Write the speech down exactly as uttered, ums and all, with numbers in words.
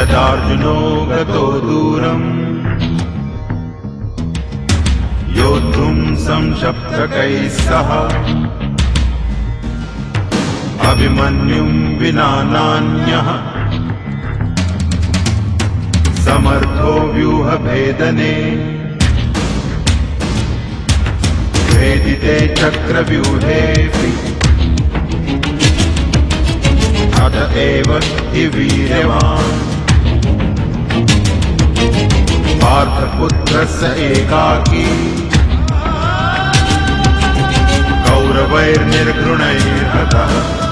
यदार्जुनो गतो दूरम् योद्धुं संशप्तकैः सह अभिमन्युं विना नान्यः समर्थो व्यूहभेदने भेदिते चक्रव्यूहेऽपि अत एव हि वीर्यवान् पार्थपुत्रस्य एकाकी कौरवैर्निर्घृणैर्हतः